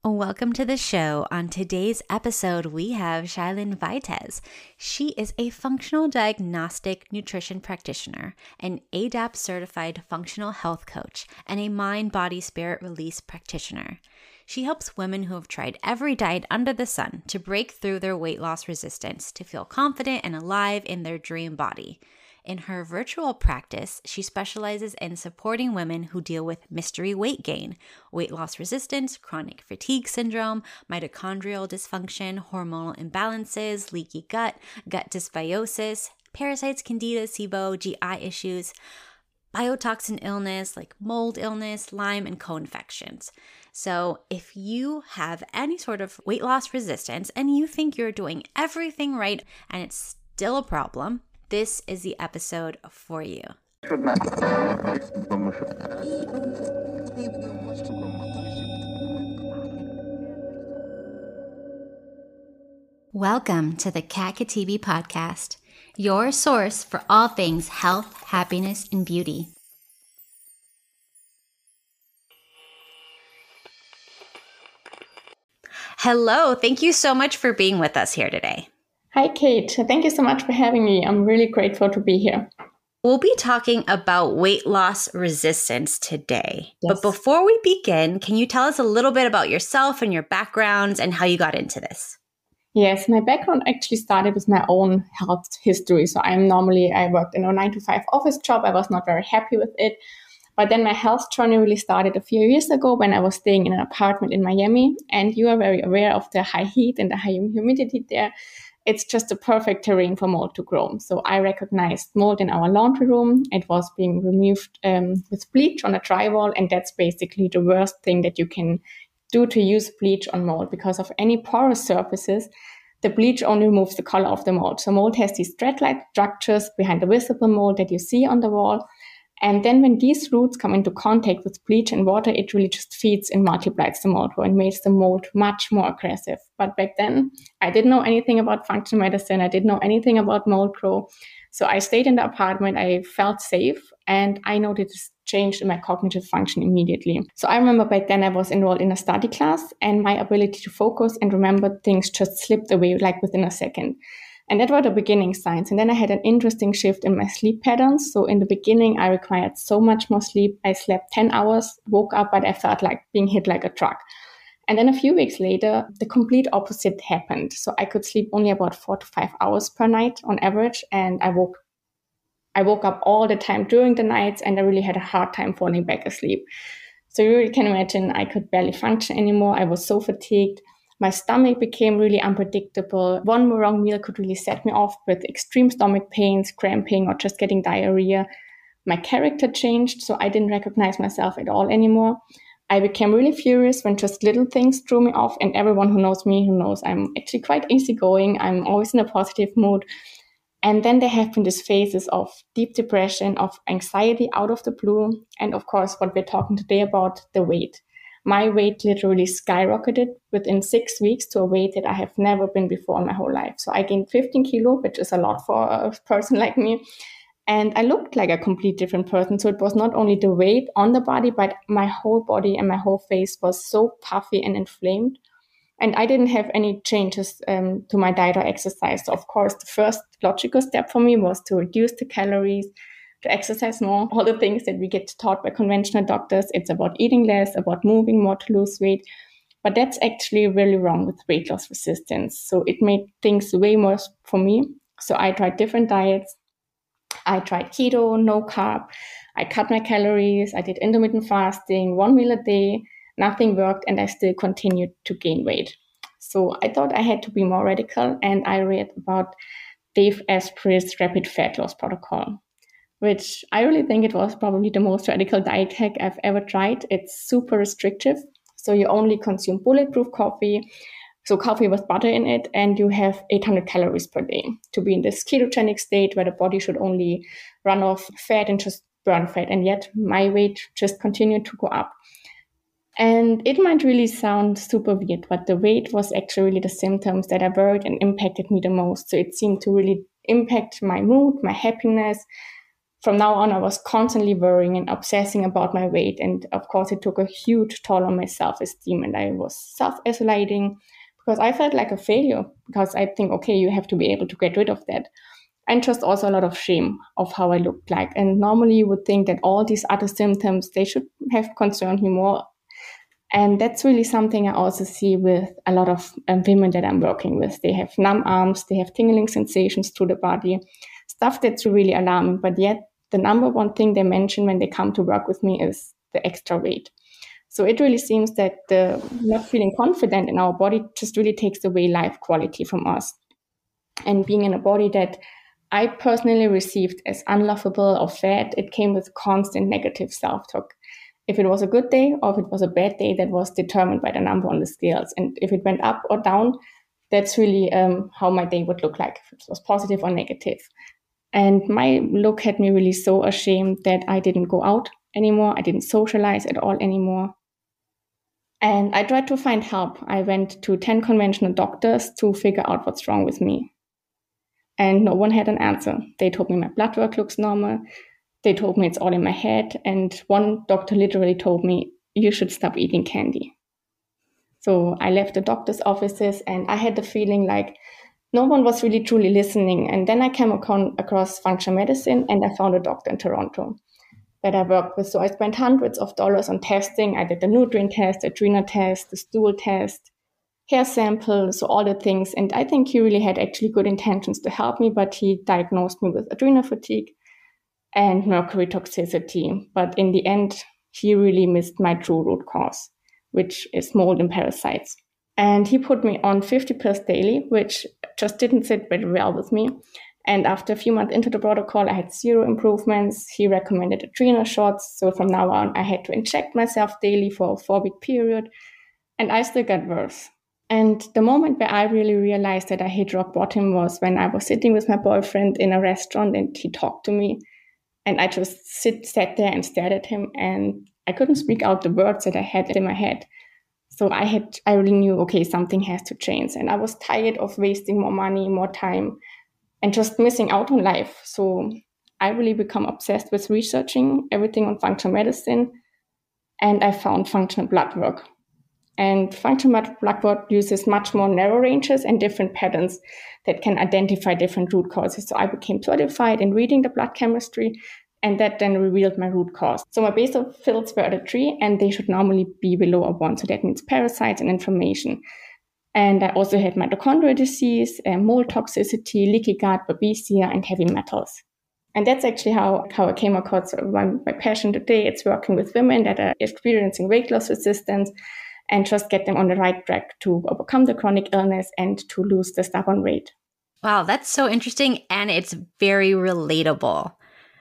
Welcome to the show. On today's episode, we have Shailyn Vitez. She is a functional diagnostic nutrition practitioner, an ADAP certified functional health coach, and a mind, body, spirit release practitioner. She helps women who have tried every diet under the sun to break through their weight loss resistance to feel confident and alive in their dream body. In her virtual practice, she specializes in supporting women who deal with mystery weight gain, weight loss resistance, chronic fatigue syndrome, mitochondrial dysfunction, hormonal imbalances, leaky gut, gut dysbiosis, parasites, candida, SIBO, GI issues, biotoxin illness like mold illness, Lyme, and co-infections. So if you have any sort of weight loss resistance and you think you're doing everything right and it's still a problem, this is the episode for you. Welcome to the Kat Katibi podcast, your source for all things health, happiness, and beauty. Hello, thank you so much for being with us here today. Hi, Kate. Thank you so much for having me. I'm really grateful to be here. We'll be talking about weight loss resistance today. Yes. But before we begin, can you tell us a little bit about yourself and your backgrounds and how you got into this? Yes, my background actually started with my own health history. So I worked in a 9-to-5 office job. I was not very happy with it. But then my health journey really started a few years ago when I was staying in an apartment in Miami. And you are very aware of the high heat and the high humidity there. It's just the perfect terrain for mold to grow. So I recognized mold in our laundry room. It was being removed with bleach on a drywall. And that's basically the worst thing that you can do to use bleach on mold, because of any porous surfaces. The bleach only removes the color of the mold. So mold has these thread-like structures behind the visible mold that you see on the wall. And then when these roots come into contact with bleach and water, it really just feeds and multiplies the mold and makes the mold much more aggressive. But back then, I didn't know anything about functional medicine. I didn't know anything about mold grow. So I stayed in the apartment. I felt safe, and I noticed change in my cognitive function immediately. So I remember back then I was enrolled in a study class, and my ability to focus and remember things just slipped away like within a second. And that were the beginning signs. And then I had an interesting shift in my sleep patterns. So in the beginning, I required so much more sleep. I slept 10 hours, woke up, but I felt like being hit like a truck. And then a few weeks later, the complete opposite happened. So I could sleep only about 4 to 5 hours per night on average. And I woke up all the time during the nights, and I really had a hard time falling back asleep. So you really can imagine I could barely function anymore. I was so fatigued. My stomach became really unpredictable. One wrong meal could really set me off with extreme stomach pains, cramping, or just getting diarrhea. My character changed, so I didn't recognize myself at all anymore. I became really furious when just little things threw me off, and everyone who knows me who knows I'm actually quite easygoing. I'm always in a positive mood. And then there have been these phases of deep depression, of anxiety out of the blue, and of course what we're talking today about, the weight. My weight literally skyrocketed within 6 weeks to a weight that I have never been before in my whole life. So I gained 15 kilo, which is a lot for a person like me. And I looked like a complete different person. So it was not only the weight on the body, but my whole body and my whole face was so puffy and inflamed. And I didn't have any changes to my diet or exercise. So of course, the first logical step for me was to reduce the calories, to exercise more, all the things that we get taught by conventional doctors. It's about eating less, about moving more to lose weight. But that's actually really wrong with weight loss resistance. So it made things way worse for me. So I tried different diets. I tried keto, no carb. I cut my calories. I did intermittent fasting, 1 meal a day. Nothing worked, and I still continued to gain weight. So I thought I had to be more radical, and I read about Dave Asprey's rapid fat loss protocol, which I really think it was probably the most radical diet hack I've ever tried. It's super restrictive. So you only consume bulletproof coffee. So coffee with butter in it, and you have 800 calories per day to be in this ketogenic state where the body should only run off fat and just burn fat. And yet my weight just continued to go up. And it might really sound super weird, but the weight was actually really the symptoms that are worried and impacted me the most. So it seemed to really impact my mood, my happiness, from now on, I was constantly worrying and obsessing about my weight. And of course, it took a huge toll on my self-esteem, and I was self-isolating because I felt like a failure, because I think, okay, you have to be able to get rid of that. And just also a lot of shame of how I looked like. And normally you would think that all these other symptoms, they should have concerned me more. And that's really something I also see with a lot of women that I'm working with. They have numb arms, they have tingling sensations through the body, stuff that's really alarming. But yet the number one thing they mention when they come to work with me is the extra weight. So it really seems that the not feeling confident in our body just really takes away life quality from us. And being in a body that I personally received as unlovable or fat, it came with constant negative self-talk. If it was a good day or if it was a bad day, that was determined by the number on the scales. And if it went up or down, that's really how my day would look like, if it was positive or negative. And my look had me really so ashamed that I didn't go out anymore. I didn't socialize at all anymore. And I tried to find help. I went to 10 conventional doctors to figure out what's wrong with me. And no one had an answer. They told me my blood work looks normal. They told me it's all in my head. And one doctor literally told me, you should stop eating candy. So I left the doctor's offices and I had the feeling like no one was really truly listening. And then I came across functional medicine, and I found a doctor in Toronto that I worked with. So I spent hundreds of dollars on testing. I did the nutrient test, adrenal test, the stool test, hair samples, so all the things. And I think he really had actually good intentions to help me, but he diagnosed me with adrenal fatigue and mercury toxicity. But in the end, he really missed my true root cause, which is mold and parasites. And he put me on 50 pills daily, which just didn't sit very well with me. And after a few months into the protocol, I had zero improvements. He recommended adrenal shots. So from now on, I had to inject myself daily for a 4-week period. And I still got worse. And the moment where I really realized that I hit rock bottom was when I was sitting with my boyfriend in a restaurant and he talked to me. And I just sat there and stared at him, and I couldn't speak out the words that I had in my head. So I really knew, okay, something has to change. And I was tired of wasting more money, more time, and just missing out on life. So I really become obsessed with researching everything on functional medicine. And I found functional blood work. And functional blood work uses much more narrow ranges and different patterns that can identify different root causes. So I became certified in reading the blood chemistry, and that then revealed my root cause. So my basophils were at a 3, and they should normally be below a 1. So that means parasites and inflammation. And I also had mitochondrial disease, mold toxicity, leaky gut, babesia, and heavy metals. And that's actually how I came across my passion today. It's working with women that are experiencing weight loss resistance and just get them on the right track to overcome the chronic illness and to lose the stubborn weight. Wow, that's so interesting. And it's very relatable.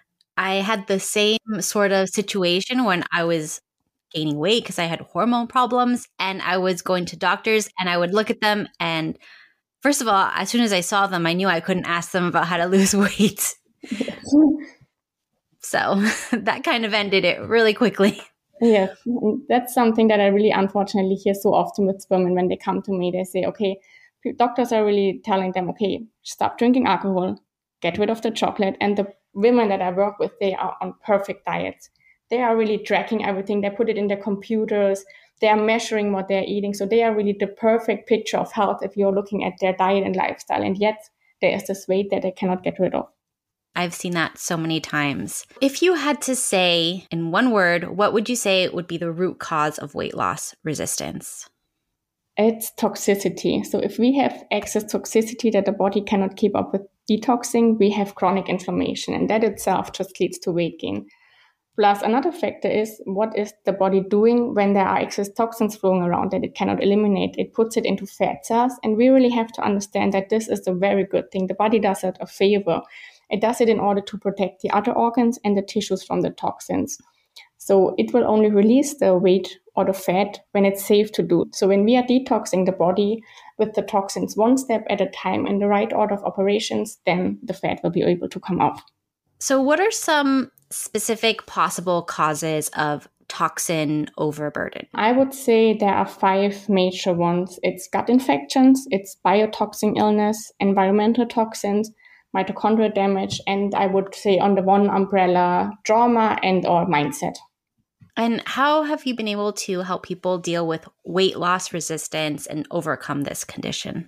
I had the same sort of situation when I was gaining weight because I had hormone problems, and I was going to doctors and I would look at them, and first of all, as soon as I saw them, I knew I couldn't ask them about how to lose weight. So that kind of ended it really quickly. Yes, that's something that I really unfortunately hear so often with women when they come to me. They say, okay, doctors are really telling them, okay, stop drinking alcohol, get rid of the chocolate. And the women that I work with, they are on perfect diets. They are really tracking everything. They put it in their computers. They are measuring what they're eating. So they are really the perfect picture of health if you're looking at their diet and lifestyle. And yet there is this weight that they cannot get rid of. I've seen that so many times. If you had to say in one word, what would you say would be the root cause of weight loss resistance? It's toxicity. So if we have excess toxicity that the body cannot keep up with detoxing, we have chronic inflammation, and that itself just leads to weight gain. Plus, another factor is what is the body doing when there are excess toxins flowing around that it cannot eliminate? It puts it into fat cells, and we really have to understand that this is a very good thing. The body does it a favor. It does it in order to protect the other organs and the tissues from the toxins. So it will only release the weight or the fat when it's safe to do. So when we are detoxing the body with the toxins one step at a time in the right order of operations, then the fat will be able to come off. So what are some specific possible causes of toxin overburden? I would say there are 5 major ones. It's gut infections, it's biotoxin illness, environmental toxins, mitochondrial damage, and I would say under one umbrella, trauma and or mindset. And how have you been able to help people deal with weight loss resistance and overcome this condition?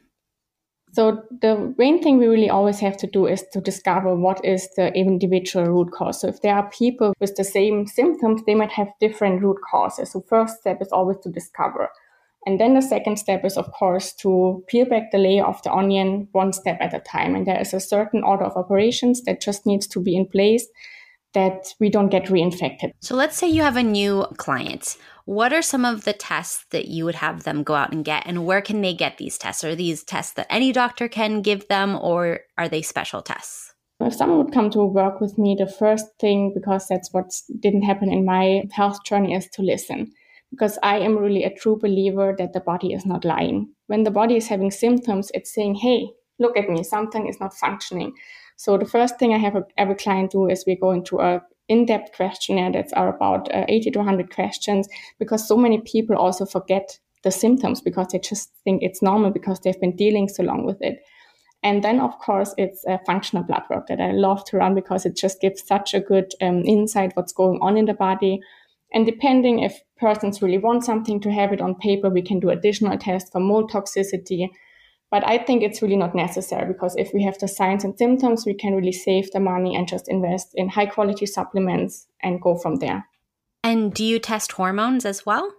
So the main thing we really always have to do is to discover what is the individual root cause. So if there are people with the same symptoms, they might have different root causes. So first step is always to discover. And then the second step is, of course, to peel back the layer of the onion one step at a time. And there is a certain order of operations that just needs to be in place that we don't get reinfected. So let's say you have a new client. What are some of the tests that you would have them go out and get, and where can they get these tests? Are these tests that any doctor can give them, or are they special tests? If someone would come to work with me, the first thing, because that's what didn't happen in my health journey, is to listen. Because I am really a true believer that the body is not lying. When the body is having symptoms, it's saying, hey, look at me, something is not functioning. So the first thing I have every client do is we go into a in-depth questionnaire that's about 80 to 100 questions, because so many people also forget the symptoms because they just think it's normal because they've been dealing so long with it. And then, of course, it's a functional blood work that I love to run because it just gives such a good insight what's going on in the body. And depending if persons really want something to have it on paper, we can do additional tests for mold toxicity. But I think it's really not necessary, because if we have the signs and symptoms, we can really save the money and just invest in high quality supplements and go from there. And do you test hormones as well?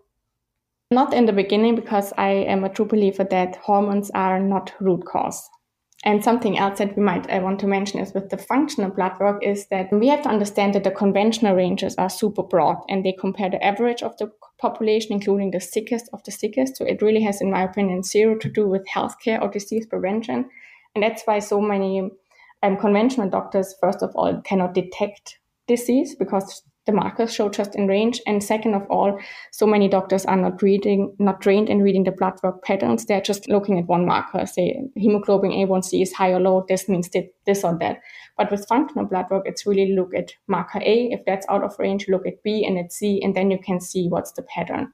Not in the beginning, because I am a true believer that hormones are not root cause. And something else that we might want to mention is with the functional blood work is that we have to understand that the conventional ranges are super broad and they compare the average of the population, including the sickest of the sickest. So it really has, in my opinion, zero to do with healthcare or disease prevention. And that's why so many conventional doctors, first of all, cannot detect disease because the markers show just in range. And second of all, so many doctors are not trained in reading the blood work patterns. They're just looking at one marker, say hemoglobin A1C is high or low. This means this or that. But with functional blood work, it's really look at marker A. If that's out of range, look at B and at C, and then you can see what's the pattern.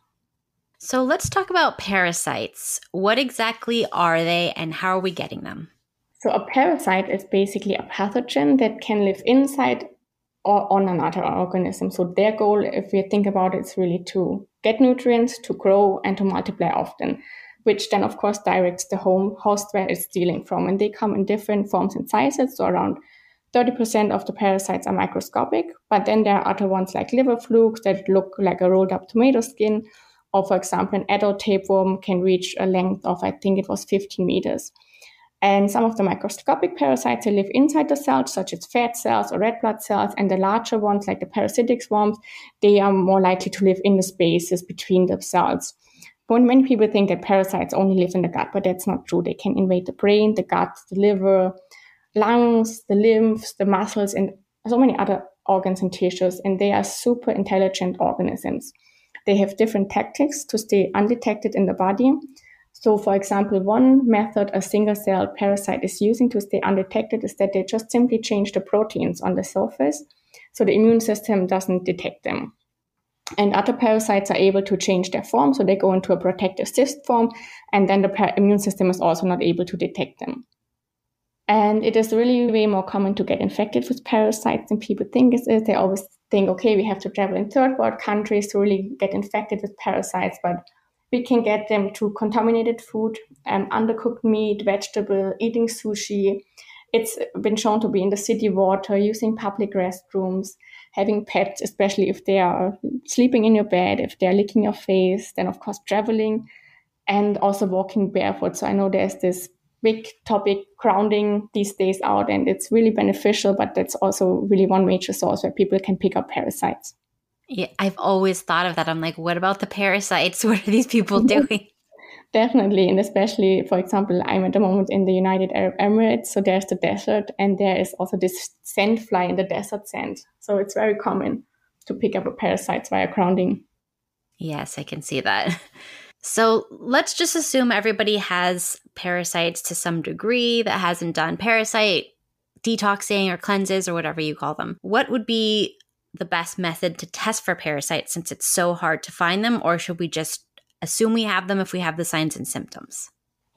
So let's talk about parasites. What exactly are they and how are we getting them? So a parasite is basically a pathogen that can live inside or on another organism. So their goal, if we think about it, is really to get nutrients, to grow, and to multiply often, which then, of course, directs the home host where it's stealing from. And they come in different forms and sizes. So around 30% of the parasites are microscopic, but then there are other ones like liver flukes that look like a rolled up tomato skin. Or, for example, an adult tapeworm can reach a length of, I think it was 15 meters. And some of the microscopic parasites, they live inside the cells, such as fat cells or red blood cells. And the larger ones, like the parasitic swarms, they are more likely to live in the spaces between the cells. But many people think that parasites only live in the gut, but that's not true. They can invade the brain, the gut, the liver, lungs, the lymphs, the muscles, and so many other organs and tissues. And they are super intelligent organisms. They have different tactics to stay undetected in the body. So, for example, one method a single-cell parasite is using to stay undetected is that they just simply change the proteins on the surface so the immune system doesn't detect them. And other parasites are able to change their form, so they go into a protective cyst form, and then the immune system is also not able to detect them. And it is really way more common to get infected with parasites than people think it is. They always think, okay, we have to travel in third world countries to really get infected with parasites, but we can get them to contaminated food, undercooked meat, vegetable, eating sushi. It's been shown to be in the city water, using public restrooms, having pets, especially if they are sleeping in your bed, if they're licking your face, then of course traveling, and also walking barefoot. So I know there's this big topic grounding these days out, and it's really beneficial, but that's also really one major source where people can pick up parasites. Yeah, I've always thought of that. I'm like, what about the parasites? What are these people doing? Definitely. And especially, for example, I'm at the moment in the United Arab Emirates. So there's the desert, and there is also this sand fly in the desert sand. So it's very common to pick up a parasite via grounding. Yes, I can see that. So let's just assume everybody has parasites to some degree that hasn't done parasite detoxing or cleanses or whatever you call them. What would be the best method to test for parasites since it's so hard to find them? Or should we just assume we have them if we have the signs and symptoms?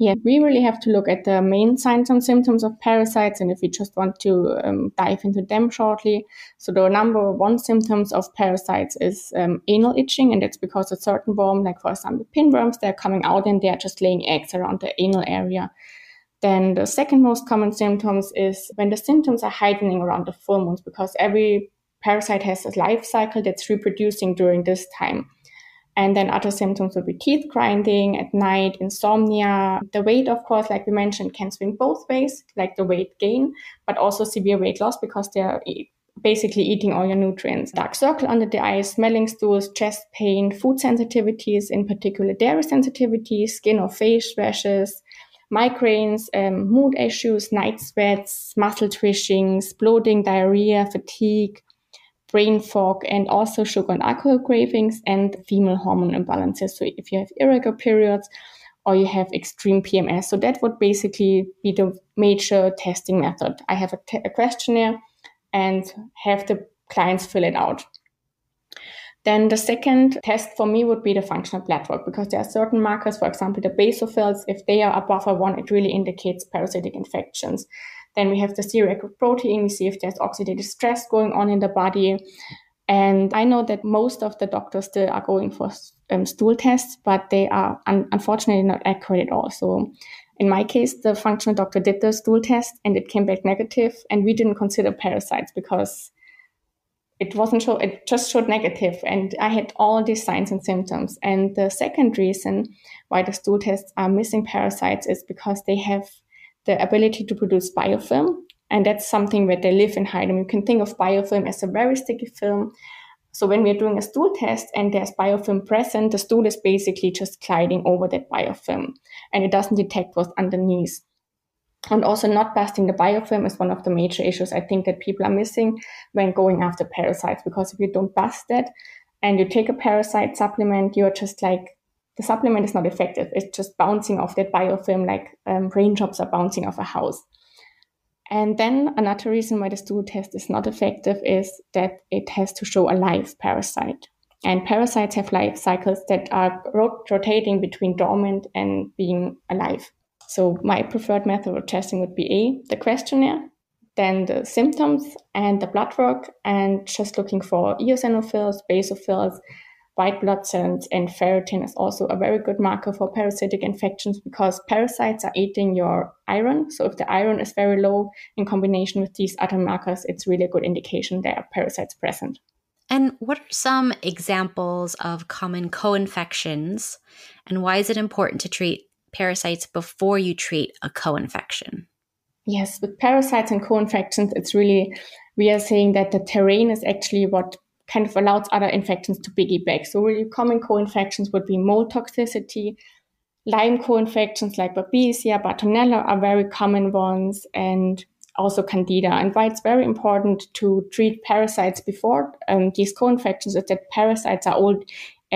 Yeah, we really have to look at the main signs and symptoms of parasites, and if we just want to dive into them shortly. So the number one symptoms of parasites is anal itching, and that's because a certain worm, like for example pinworms, they're coming out and they're just laying eggs around the anal area. Then the second most common symptoms is when the symptoms are heightening around the full moons, because every parasite has a life cycle that's reproducing during this time. And then other symptoms would be teeth grinding at night, insomnia. The weight, of course, like we mentioned, can swing both ways, like the weight gain, but also severe weight loss because they're basically eating all your nutrients. Dark circle under the eyes, smelling stools, chest pain, food sensitivities, in particular dairy sensitivities, skin or face rashes, migraines, mood issues, night sweats, muscle twitchings, bloating, diarrhea, fatigue, brain fog, and also sugar and alcohol cravings and female hormone imbalances. So if you have irregular periods or you have extreme PMS, so that would basically be the major testing method. I have a questionnaire and have the clients fill it out. Then the second test for me would be the functional blood work, because there are certain markers, for example, the basophils, if they are above a 1, it really indicates parasitic infections. Then we have the C-reactive protein. We see if there's oxidative stress going on in the body. And I know that most of the doctors still are going for stool tests, but they are unfortunately not accurate at all. So in my case, the functional doctor did the stool test and it came back negative, and we didn't consider parasites because it just showed negative, and I had all these signs and symptoms. And the second reason why the stool tests are missing parasites is because they have the ability to produce biofilm, and that's something where they live and hide them. You can think of biofilm as a very sticky film. So when we're doing a stool test and there's biofilm present, the stool is basically just gliding over that biofilm, and it doesn't detect what's underneath. And also not busting the biofilm is one of the major issues I think that people are missing when going after parasites, because if you don't bust that and you take a parasite supplement, you're just like, the supplement is not effective. It's just bouncing off that biofilm like raindrops are bouncing off a house. And then another reason why the stool test is not effective is that it has to show a live parasite. And parasites have life cycles that are rotating between dormant and being alive. So my preferred method of testing would be the questionnaire, then the symptoms and the blood work, and just looking for eosinophils, basophils, white blood cells, and ferritin is also a very good marker for parasitic infections, because parasites are eating your iron. So if the iron is very low in combination with these other markers, it's really a good indication there are parasites present. And what are some examples of common co-infections, and why is it important to treat parasites before you treat a co-infection? Yes, with parasites and co-infections, it's really, we are saying that the terrain is actually what kind of allows other infections to piggyback. So really common co-infections would be mold toxicity. Lyme co-infections like Babesia, Bartonella are very common ones, and also Candida. And why it's very important to treat parasites before these co-infections is that parasites are old.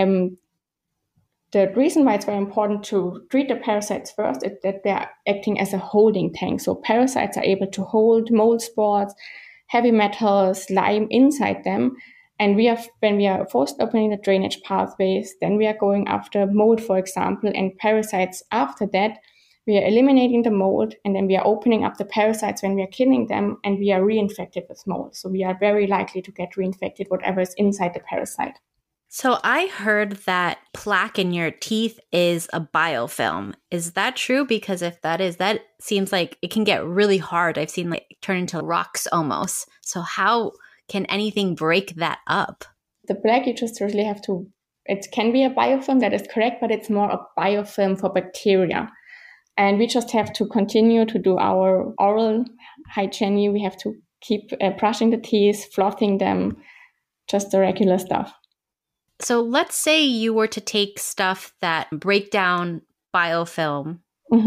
The reason why it's very important to treat the parasites first is that they're acting as a holding tank. So parasites are able to hold mold spores, heavy metals, lime inside them. And when we are forced opening the drainage pathways, then we are going after mold, for example, and parasites after that. We are eliminating the mold, and then we are opening up the parasites when we are killing them, and we are reinfected with mold. So we are very likely to get reinfected whatever is inside the parasite. So I heard that plaque in your teeth is a biofilm. Is that true? Because if that is, that seems like it can get really hard. I've seen like turn into rocks almost. So how can anything break that up? The plaque, you just really have to, it can be a biofilm, that is correct, but it's more a biofilm for bacteria. And we just have to continue to do our oral hygiene. We have to keep brushing the teeth, flossing them, just the regular stuff. So let's say you were to take stuff that break down biofilm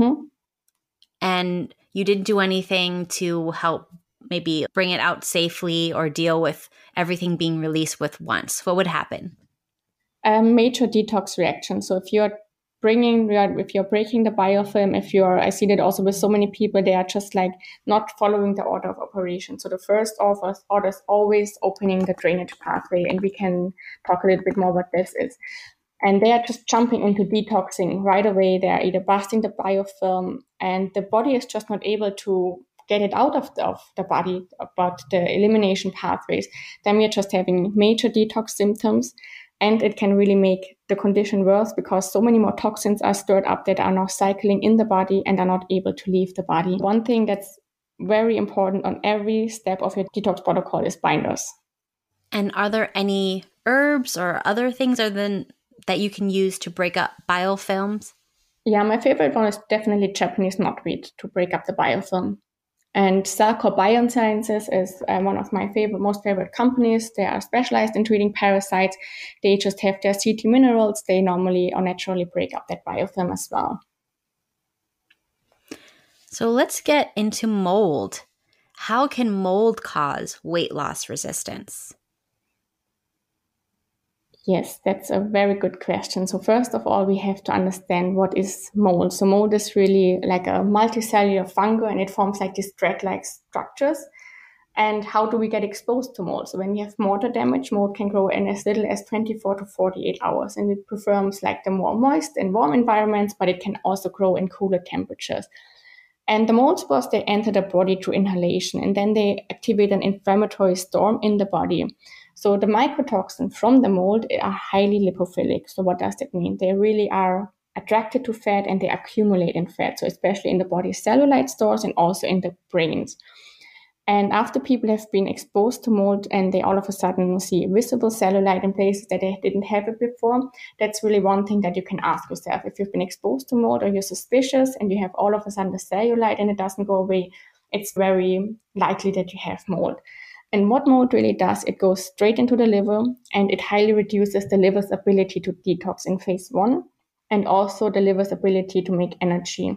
and you didn't do anything to help maybe bring it out safely or deal with everything being released with once. What would happen? Major detox reaction. So if you're breaking the biofilm, I see that also with so many people, they are just like not following the order of operation. So the first order is always opening the drainage pathway, and we can talk a little bit more what this is. And they are just jumping into detoxing right away. They are either busting the biofilm, and the body is just not able to get it out of the body, about the elimination pathways. Then we are just having major detox symptoms, and it can really make the condition worse because so many more toxins are stirred up that are now cycling in the body and are not able to leave the body. One thing that's very important on every step of your detox protocol is binders. And are there any herbs or other things that you can use to break up biofilms? Yeah, my favorite one is definitely Japanese knotweed to break up the biofilm. And Cellcore Biosciences is one of my most favorite companies. They are specialized in treating parasites. They just have their CT minerals. They normally or naturally break up that biofilm as well. So let's get into mold. How can mold cause weight loss resistance? Yes, that's a very good question. So first of all, we have to understand what is mold. So mold is really like a multicellular fungi, and it forms like these thread-like structures. And how do we get exposed to mold? So when we have mortar damage, mold can grow in as little as 24 to 48 hours. And it prefers like the more moist and warm environments, but it can also grow in cooler temperatures. And the mold spores, they enter the body through inhalation, and then they activate an inflammatory storm in the body. So the mycotoxins from the mold are highly lipophilic. So what does that mean? They really are attracted to fat and they accumulate in fat. So especially in the body's cellulite stores and also in the brains. And after people have been exposed to mold and they all of a sudden see visible cellulite in places that they didn't have it before, that's really one thing that you can ask yourself. If you've been exposed to mold or you're suspicious and you have all of a sudden the cellulite and it doesn't go away, it's very likely that you have mold. And what mold really does, it goes straight into the liver and it highly reduces the liver's ability to detox in phase 1 and also the liver's ability to make energy.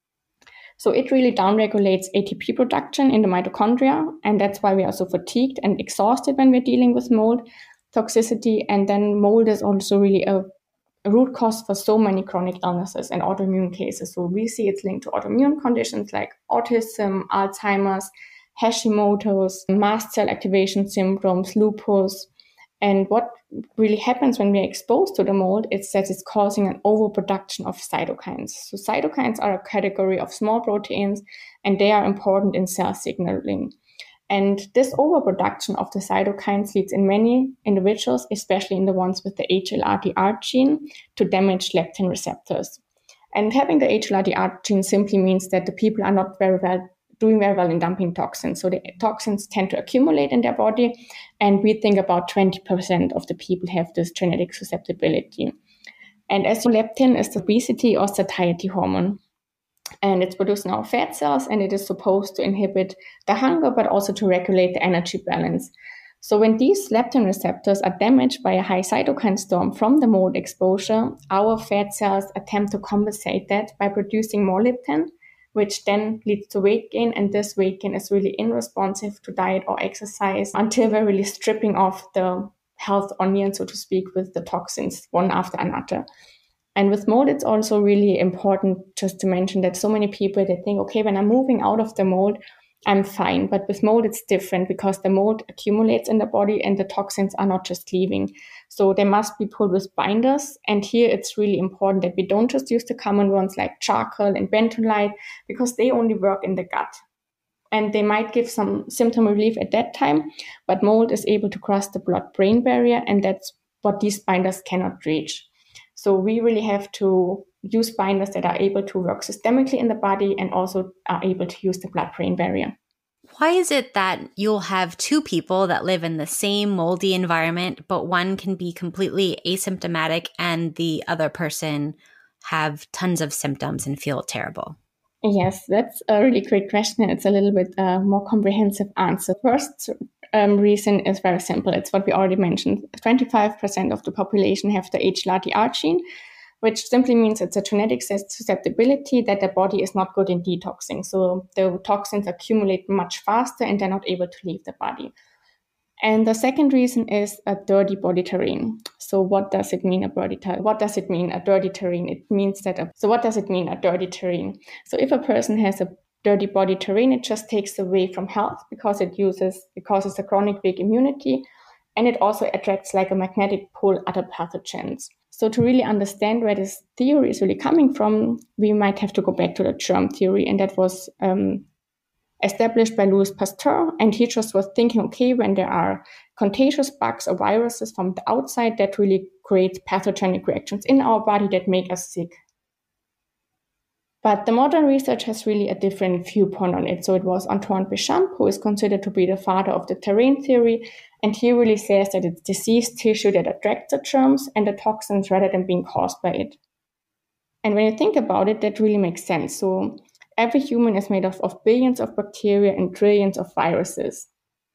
So it really downregulates ATP production in the mitochondria, and that's why we are so fatigued and exhausted when we're dealing with mold toxicity. And then mold is also really a root cause for so many chronic illnesses and autoimmune cases. So we see it's linked to autoimmune conditions like autism, Alzheimer's, Hashimoto's, mast cell activation syndromes, lupus. And what really happens when we're exposed to the mold is that it's causing an overproduction of cytokines. So cytokines are a category of small proteins, and they are important in cell signaling. And this overproduction of the cytokines leads in many individuals, especially in the ones with the HLA-DR gene, to damage leptin receptors. And having the HLA-DR gene simply means that the people are not doing very well in dumping toxins. So the toxins tend to accumulate in their body, and we think about 20% of the people have this genetic susceptibility. And as leptin is the obesity or satiety hormone, and it's produced in our fat cells, and it is supposed to inhibit the hunger, but also to regulate the energy balance. So when these leptin receptors are damaged by a high cytokine storm from the mold exposure, our fat cells attempt to compensate that by producing more leptin, which then leads to weight gain. And this weight gain is really unresponsive to diet or exercise until we're really stripping off the health onion, so to speak, with the toxins one after another. And with mold, it's also really important just to mention that so many people, they think, okay, when I'm moving out of the mold, I'm fine. But with mold, it's different because the mold accumulates in the body and the toxins are not just leaving. So they must be pulled with binders. And here it's really important that we don't just use the common ones like charcoal and bentonite, because they only work in the gut. And they might give some symptom relief at that time, but mold is able to cross the blood-brain barrier, and that's what these binders cannot reach. So we really have to use binders that are able to work systemically in the body and also are able to use the blood-brain barrier. Why is it that you'll have two people that live in the same moldy environment, but one can be completely asymptomatic and the other person have tons of symptoms and feel terrible? Yes, that's a really great question. It's a little bit more comprehensive answer. First reason is very simple. It's what we already mentioned. 25% of the population have the HLA-DR gene, which simply means it's a genetic susceptibility that the body is not good in detoxing. So the toxins accumulate much faster and they're not able to leave the body. And the second reason is a dirty body terrain. So what does it mean, a dirty terrain? What does it mean, a dirty terrain? It means that, so what does it mean, a dirty terrain? So if a person has a dirty body terrain, it just takes away from health because it causes a chronic weak immunity, and it also attracts like a magnetic pull other pathogens. So to really understand where this theory is really coming from, we might have to go back to the germ theory, and that was established by Louis Pasteur. And he just was thinking, okay, when there are contagious bugs or viruses from the outside, that really creates pathogenic reactions in our body that make us sick. But the modern research has really a different viewpoint on it. So it was Antoine Béchamp, who is considered to be the father of the terrain theory. And he really says that it's diseased tissue that attracts the germs and the toxins rather than being caused by it. And when you think about it, that really makes sense. So every human is made of billions of bacteria and trillions of viruses.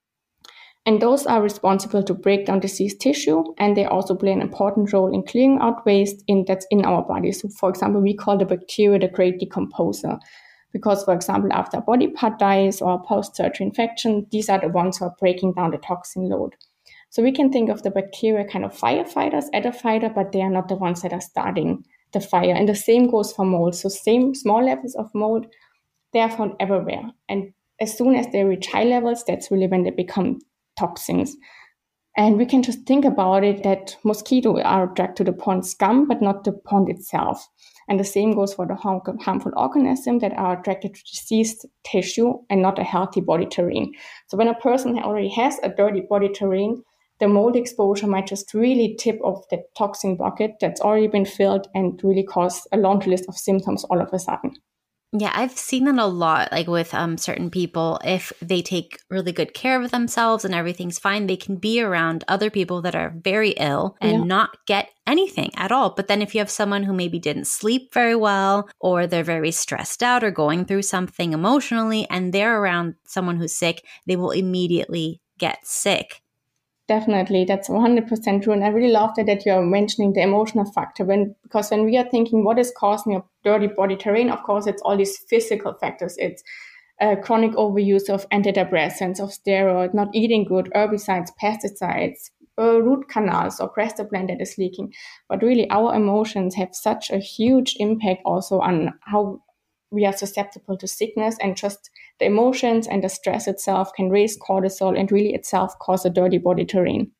And those are responsible to break down diseased tissue, and they also play an important role in clearing out waste that's in our body. So, for example, we call the bacteria the great decomposer, because, for example, after a body part dies or a post-surgery infection, these are the ones who are breaking down the toxin load. So we can think of the bacteria kind of firefighters at a fire, but they are not the ones that are starting the fire. And the same goes for mold. So same small levels of mold, they are found everywhere. And as soon as they reach high levels, that's really when they become toxins. And we can just think about it that mosquitoes are attracted to the pond scum, but not the pond itself. And the same goes for the harmful organisms that are attracted to diseased tissue and not a healthy body terrain. So when a person already has a dirty body terrain, the mold exposure might just really tip off the toxin bucket that's already been filled and really cause a laundry list of symptoms all of a sudden. Yeah, I've seen that a lot, like with certain people. If they take really good care of themselves and everything's fine, they can be around other people that are very ill and not get anything at all. But then if you have someone who maybe didn't sleep very well, or they're very stressed out or going through something emotionally, and they're around someone who's sick, they will immediately get sick. Definitely, that's 100% true. And I really love that you're mentioning the emotional factor, because when we are thinking what is causing a dirty body terrain, of course, it's all these physical factors. It's chronic overuse of antidepressants, of steroids, not eating good, herbicides, pesticides, root canals or prostaglandin that is leaking. But really, our emotions have such a huge impact also on how we are susceptible to sickness, and just the emotions and the stress itself can raise cortisol and really itself cause a dirty body terrain.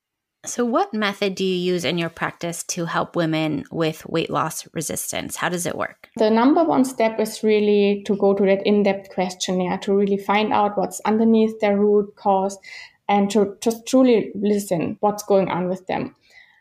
So what method do you use in your practice to help women with weight loss resistance? How does it work? The number one step is really to go to that in-depth questionnaire to really find out what's underneath their root cause and to just truly listen what's going on with them.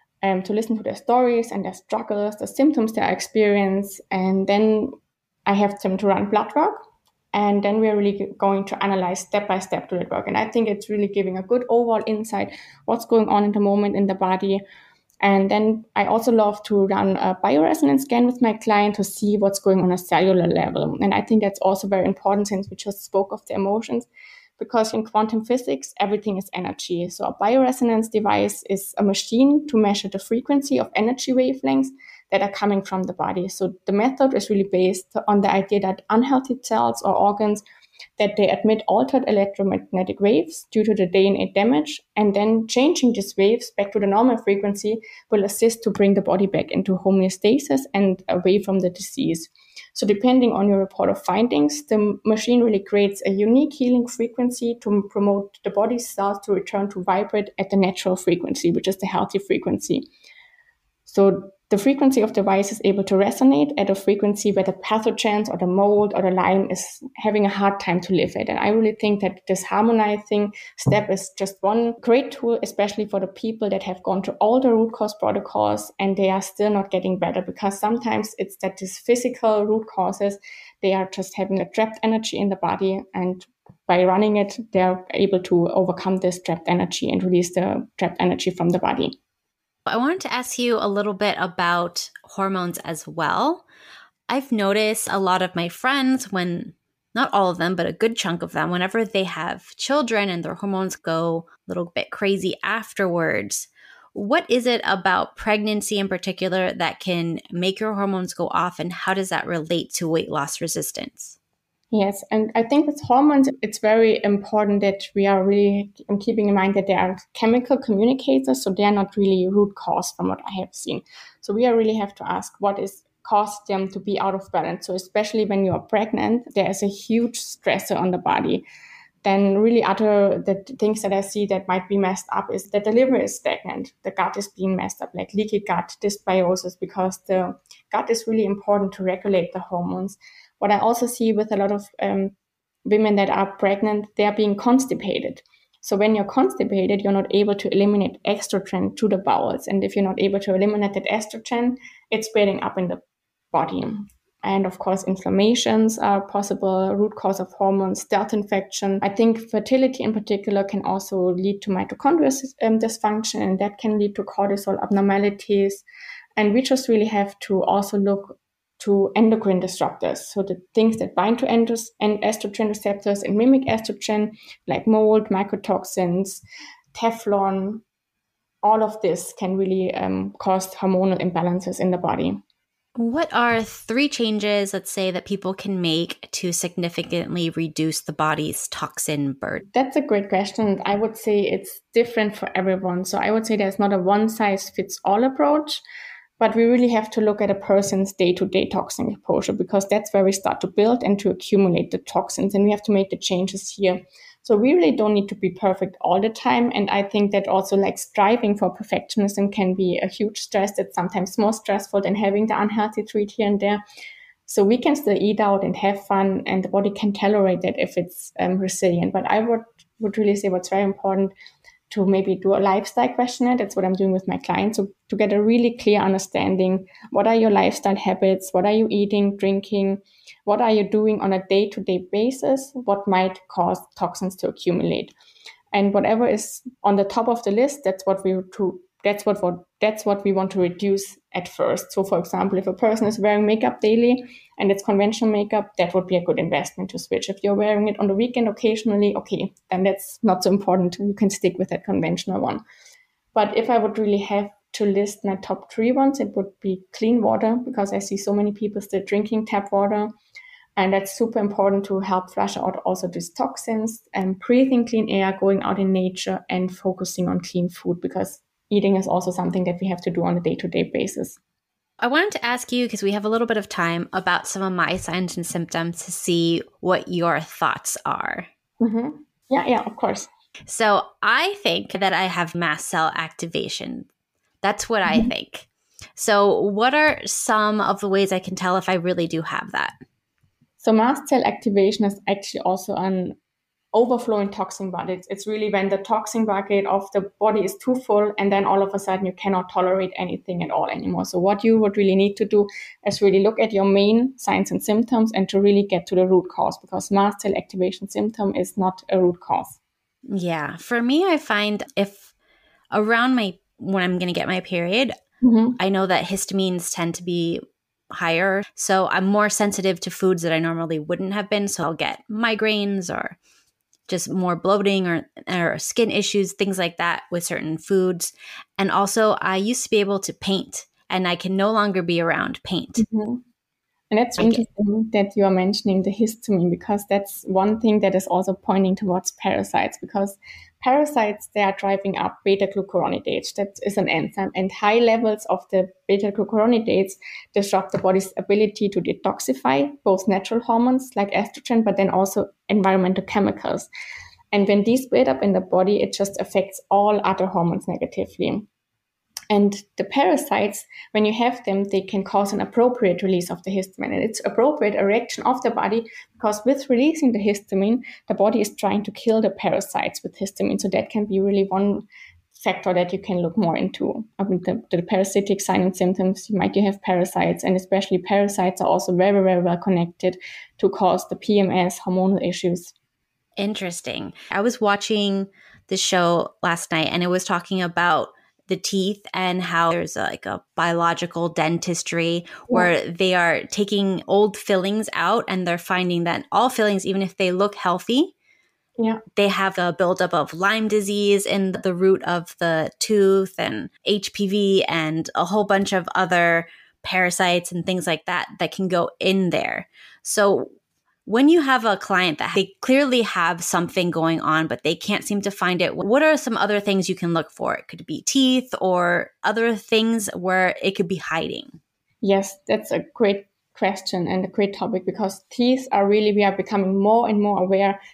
To listen to their stories and their struggles, the symptoms they experience, and then I have them to run blood work, and then we're really going to analyze step by step to that work. And I think it's really giving a good overall insight what's going on in the moment in the body. And then I also love to run a bioresonance scan with my client to see what's going on a cellular level. And I think that's also very important, since we just spoke of the emotions, because in quantum physics, everything is energy. So a bioresonance device is a machine to measure the frequency of energy wavelengths that are coming from the body. So the method is really based on the idea that unhealthy cells or organs, that they emit altered electromagnetic waves due to the DNA damage, and then changing these waves back to the normal frequency will assist to bring the body back into homeostasis and away from the disease. So depending on your report of findings, the machine really creates a unique healing frequency to promote the body's cells to return to vibrate at the natural frequency, which is the healthy frequency. So the frequency of the device is able to resonate at a frequency where the pathogens or the mold or the Lyme is having a hard time to live at. And I really think that this harmonizing step is just one great tool, especially for the people that have gone through all the root cause protocols and they are still not getting better, because sometimes it's that these physical root causes, they are just having a trapped energy in the body, and by running it, they're able to overcome this trapped energy and release the trapped energy from the body. I wanted to ask you a little bit about hormones as well. I've noticed a lot of my friends, not all of them, but a good chunk of them, whenever they have children and their hormones go a little bit crazy afterwards. What is it about pregnancy in particular that can make your hormones go off, and how does that relate to weight loss resistance? Yes, and I think with hormones, it's very important that we are really keeping in mind that they are chemical communicators, so they are not really root cause from what I have seen. So we really have to ask what is caused them to be out of balance. So especially when you are pregnant, there is a huge stressor on the body. Then really the things that I see that might be messed up is that the liver is stagnant. The gut is being messed up, like leaky gut, dysbiosis, because the gut is really important to regulate the hormones. What I also see with a lot of women that are pregnant, they are being constipated. So when you're constipated, you're not able to eliminate estrogen to the bowels. And if you're not able to eliminate that estrogen, it's building up in the body. And of course, inflammations are possible, root cause of hormones, stealth infection. I think fertility in particular can also lead to mitochondrial dysfunction, and that can lead to cortisol abnormalities. And we just really have to also look to endocrine disruptors. So the things that bind to estrogen receptors and mimic estrogen, like mold, mycotoxins, Teflon, all of this can really cause hormonal imbalances in the body. What are 3 changes, let's say, that people can make to significantly reduce the body's toxin burden? That's a great question. I would say it's different for everyone. So I would say there's not a one-size-fits-all approach, but we really have to look at a person's day-to-day toxin exposure, because that's where we start to build and to accumulate the toxins, and we have to make the changes here. So we really don't need to be perfect all the time. And I think that also like striving for perfectionism can be a huge stress. That's sometimes more stressful than having the unhealthy treat here and there. So we can still eat out and have fun, and the body can tolerate that if it's resilient. But I would really say what's very important to maybe do a lifestyle questionnaire. That's what I'm doing with my clients. So to get a really clear understanding, what are your lifestyle habits? What are you eating, drinking? What are you doing on a day-to-day basis? What might cause toxins to accumulate? And whatever is on the top of the list, that's what we want to reduce at first. So for example, if a person is wearing makeup daily and it's conventional makeup, that would be a good investment to switch. If you're wearing it on the weekend occasionally, okay, then that's not so important. You can stick with that conventional one. But if I would really have to list my top 3 ones, it would be clean water, because I see so many people still drinking tap water. And that's super important to help flush out also these toxins, and breathing clean air, going out in nature, and focusing on clean food, because eating is also something that we have to do on a day-to-day basis. I wanted to ask you, because we have a little bit of time, about some of my signs and symptoms to see what your thoughts are. Mm-hmm. Yeah, of course. So I think that I have mast cell activation. That's what I think. So what are some of the ways I can tell if I really do have that? So mast cell activation is actually also an overflowing toxin bucket. It's really when the toxin bucket of the body is too full, and then all of a sudden you cannot tolerate anything at all anymore. So what you would really need to do is really look at your main signs and symptoms and to really get to the root cause, because mast cell activation symptom is not a root cause. Yeah. For me, I find if around when I'm going to get my period, I know that histamines tend to be higher. So I'm more sensitive to foods that I normally wouldn't have been. So I'll get migraines or just more bloating or skin issues, things like that with certain foods. And also I used to be able to paint, and I can no longer be around paint. And that's interesting that you are mentioning the histamine, because that's one thing that is also pointing towards parasites, because parasites, they are driving up beta-glucuronidase. That is an enzyme, and high levels of the beta-glucuronidase disrupt the body's ability to detoxify both natural hormones like estrogen, but then also environmental chemicals. And when these build up in the body, it just affects all other hormones negatively. And the parasites, when you have them, they can cause an appropriate release of the histamine. And it's appropriate a reaction of the body, because with releasing the histamine, the body is trying to kill the parasites with histamine. So that can be really one factor that you can look more into. I mean, the parasitic sign and symptoms, you have parasites, and especially parasites are also very, very well connected to cause the PMS, hormonal issues. Interesting. I was watching the show last night, and it was talking about the teeth and how there's a biological dentistry where they are taking old fillings out, and they're finding that all fillings, even if they look healthy, they have a buildup of Lyme disease in the root of the tooth, and HPV, and a whole bunch of other parasites and things like that can go in there. So when you have a client that they clearly have something going on, but they can't seem to find it, what are some other things you can look for? It could be teeth or other things where it could be hiding. Yes, that's a great question and a great topic, because teeth are really, we are becoming more and more aware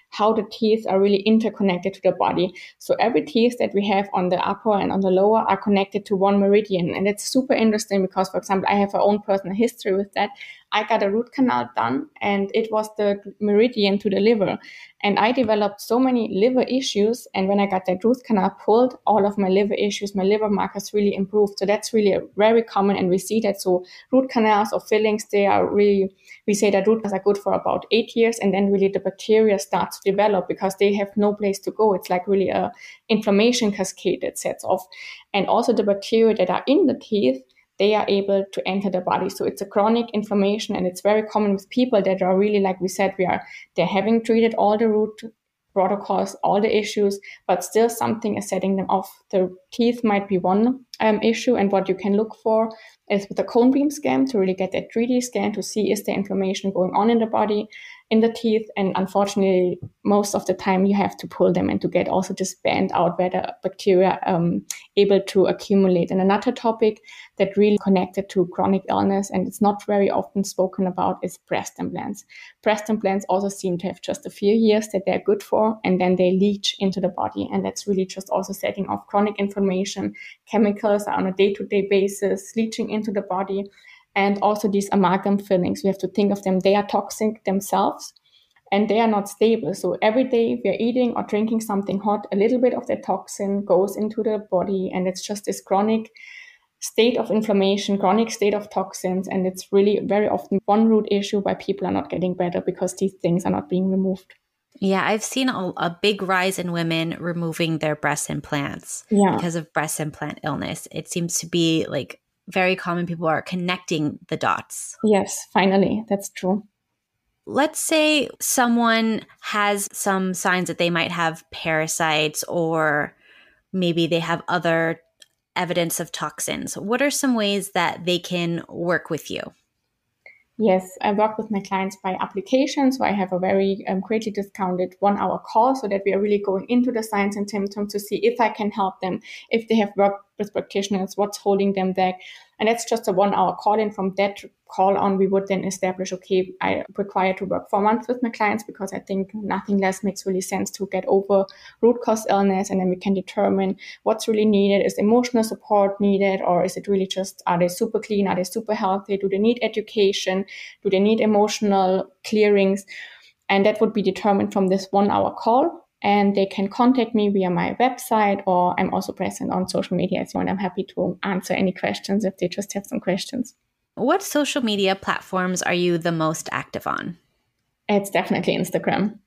how the teeth are really interconnected to the body. So every teeth that we have on the upper and on the lower are connected to one meridian. And it's super interesting because, for example, I have my own personal history with that. I got a root canal done and it was the meridian to the liver. And I developed so many liver issues. And when I got that root canal pulled, all of my liver issues, my liver markers really improved. So that's really very common. And we see that. So root canals or fillings, they are really, we say that root canals are good for about 8 years. And then really the bacteria starts to develop because they have no place to go. It's like really a inflammation cascade that sets off. And also the bacteria that are in the teeth, they are able to enter the body. So it's a chronic inflammation, and it's very common with people that are really, like we said, they're having treated all the root protocols, all the issues, but still something is setting them off. The teeth might be one issue, and what you can look for is with a cone beam scan to really get that 3D scan to see is there inflammation going on in the body, in the teeth. And unfortunately, most of the time you have to pull them and to get also this band out where the bacteria able to accumulate. And another topic that really connected to chronic illness, and it's not very often spoken about, is breast implants. Breast implants also seem to have just a few years that they're good for, and then they leach into the body. And that's really just also setting off chronic inflammation. Chemicals are on a day-to-day basis leaching into the body. And also these amalgam fillings, we have to think of them, they are toxic themselves and they are not stable. So every day we are eating or drinking something hot, a little bit of the toxin goes into the body, and it's just this chronic state of inflammation, chronic state of toxins. And it's really very often one root issue why people are not getting better, because these things are not being removed. Yeah, I've seen a big rise in women removing their breast implants because of breast implant illness. It seems to be like very common. People are connecting the dots. Yes, finally, that's true. Let's say someone has some signs that they might have parasites, or maybe they have other evidence of toxins. What are some ways that they can work with you? Yes, I work with my clients by application. So I have a very greatly discounted 1-hour call so that we are really going into the signs and symptoms to see if I can help them, if they have worked with practitioners, what's holding them back. And that's just a 1-hour call. And from that call on, we would then establish, okay, I require to work 4 months with my clients because I think nothing less makes really sense to get over root cause illness. And then we can determine what's really needed. Is emotional support needed, or is it really just, are they super clean? Are they super healthy? Do they need education? Do they need emotional clearings? And that would be determined from this 1-hour call. And they can contact me via my website, or I'm also present on social media as well. And I'm happy to answer any questions if they just have some questions. What social media platforms are you the most active on? It's definitely Instagram.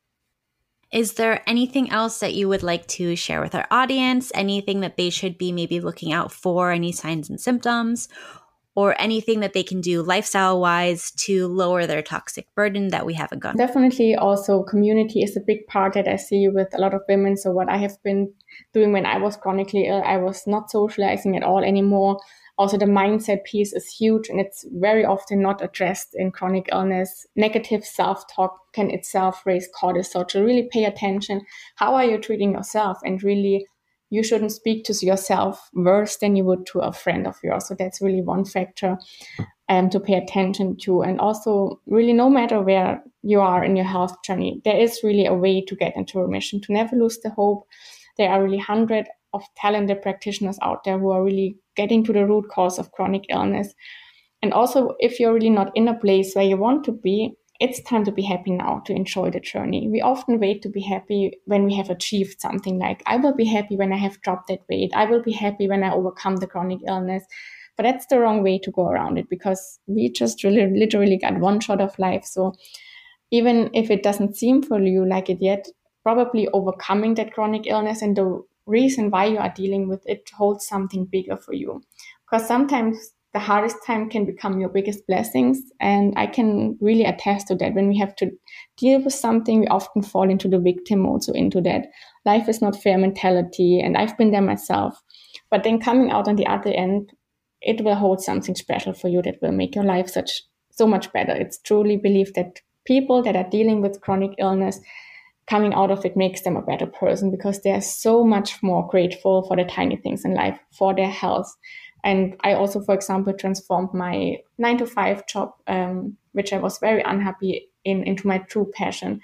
Is there anything else that you would like to share with our audience? Anything that they should be maybe looking out for, any signs and symptoms, or anything that they can do lifestyle-wise to lower their toxic burden that we haven't gone? Definitely also community is a big part that I see with a lot of women. So what I have been doing when I was chronically ill, I was not socializing at all anymore. Also, the mindset piece is huge, and it's very often not addressed in chronic illness. Negative self-talk can itself raise cortisol. So really pay attention. How are you treating yourself? And really, you shouldn't speak to yourself worse than you would to a friend of yours. So that's really one factor to pay attention to. And also, really, no matter where you are in your health journey, there is really a way to get into remission, to never lose the hope. There are really hundreds of talented practitioners out there who are really getting to the root cause of chronic illness. And also, if you're really not in a place where you want to be, it's time to be happy now, to enjoy the journey. We often wait to be happy when we have achieved something, like I will be happy when I have dropped that weight. I will be happy when I overcome the chronic illness. But that's the wrong way to go around it, because we just really literally got one shot of life. So even if it doesn't seem for you like it yet, probably overcoming that chronic illness and the reason why you are dealing with it holds something bigger for you. Because sometimes the hardest time can become your biggest blessings. And I can really attest to that. When we have to deal with something, we often fall into the victim mode, so into that life is not fair mentality. And I've been there myself. But then coming out on the other end, it will hold something special for you that will make your life so much better. It's truly believed that people that are dealing with chronic illness, coming out of it makes them a better person, because they're so much more grateful for the tiny things in life, for their health. And I also, for example, transformed my 9-to-5 job, which I was very unhappy into my true passion.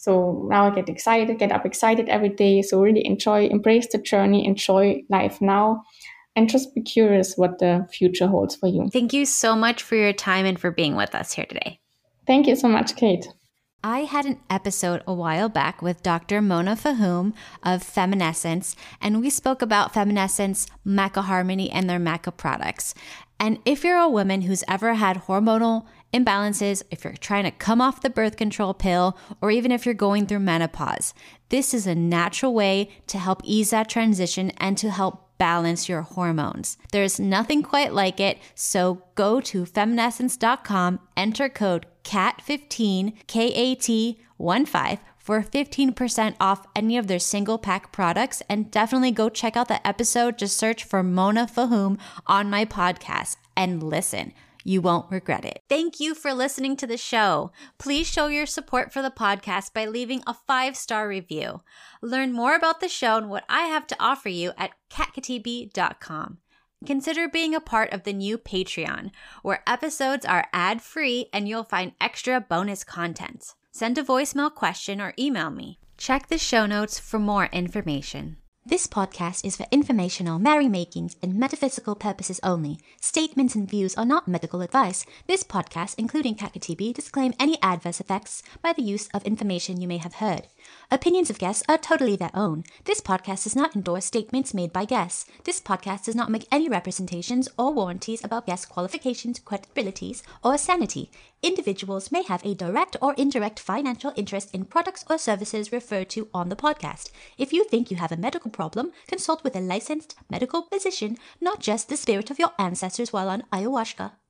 So now I get up excited every day. So really embrace the journey, enjoy life now, and just be curious what the future holds for you. Thank you so much for your time and for being with us here today. Thank you so much, Kate. I had an episode a while back with Dr. Mona Fahim of Feminescence, and we spoke about Feminescence, Maca Harmony, and their Maca products. And if you're a woman who's ever had hormonal imbalances, if you're trying to come off the birth control pill, or even if you're going through menopause, this is a natural way to help ease that transition and to help balance your hormones. There's nothing quite like it, so go to feminescence.com, enter code CAT15, KAT15, for 15% off any of their single pack products, and definitely go check out the episode. Just search for Mona Fahim on my podcast and listen. You won't regret it. Thank you for listening to the show. Please show your support for the podcast by leaving a 5-star review. Learn more about the show and what I have to offer you at katkatibi.com. Consider being a part of the new Patreon, where episodes are ad-free and you'll find extra bonus content. Send a voicemail question or email me. Check the show notes for more information. This podcast is for informational, merrymakings, and metaphysical purposes only. Statements and views are not medical advice. This podcast, including Kakatibi, disclaim any adverse effects by the use of information you may have heard. Opinions of guests are totally their own. This podcast does not endorse statements made by guests. This podcast does not make any representations or warranties about guest qualifications, credibilities, or sanity. Individuals may have a direct or indirect financial interest in products or services referred to on the podcast. If you think you have a medical problem, consult with a licensed medical physician, not just the spirit of your ancestors while on ayahuasca.